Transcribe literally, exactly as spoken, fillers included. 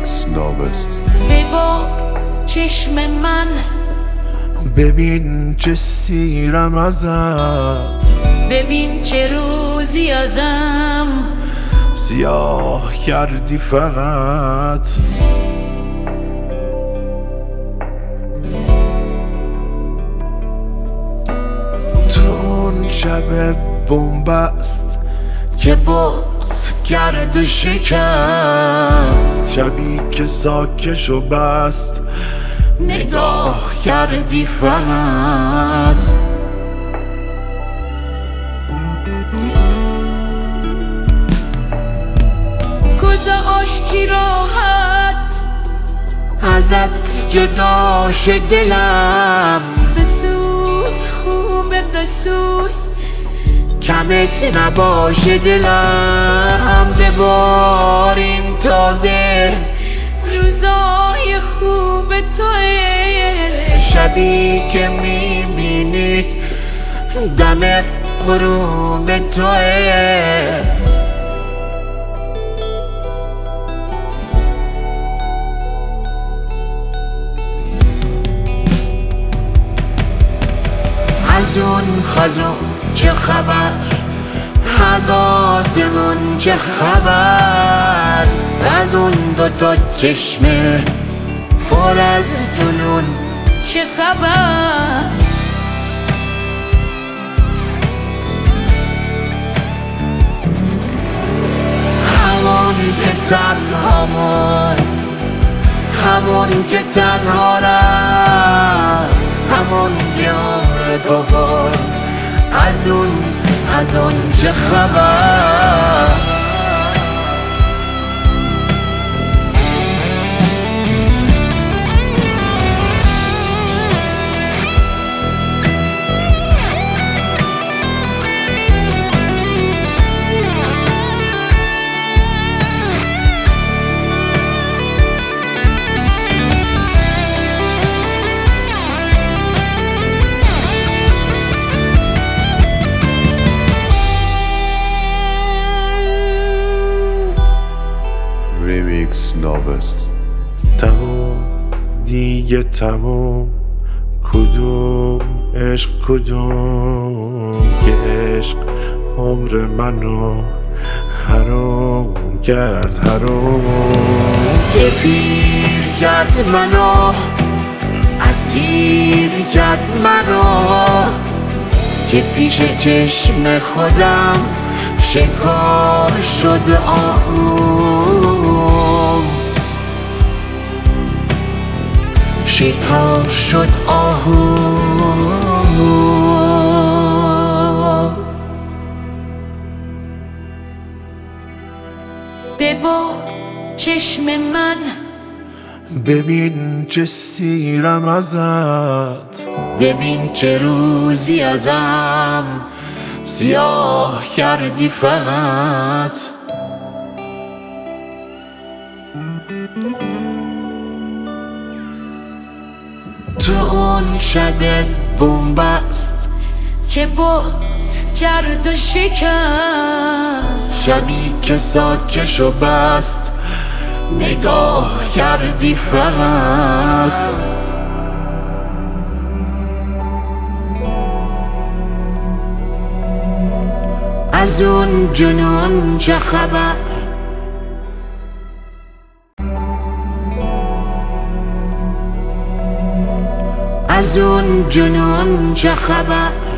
Remix Novest. ببا چشم من، ببین چه سیرم ازت، ببین چه روزی ازم سیاه کردی فقط. تو اون شب بنبست که بغض کرد و شکست، شبی که ساکش و بست نگاه کردی فقط. گذاشتی راحت ازت جداش دلم، بسوز خوبه بسوز، کمت نباشه دلم. ببار این تازه روزای خوب توه، شبی که میبینی دم غروب توه. از اون خزون چه خبر، از آسمون چه خبر، از اون دوتا چشمه پر از جنون چه خبر. همون که تنها موند، همون که تنها رفت، همون که عمر تو برد، از اون از اون چه خبر. Remix Novest. تموم دیگه تموم، کدوم عشق کدوم که عشق عمر منو حروم کرد، حروم که پیر کرد منو، اسیر کرد منو، که پیش چشم خودم شکار شد آهو، شکار شد آهو. ببا چشم من، ببین چه سیرم ازت، ببین چه روزی ازم سیاه کردی فقط. تو اون شب بنبست که بغض کرد و شکست، شبی که ساکش و بست نگاه کردی فقط. از اون جنون چه خبر، از اون جنون چه خبر.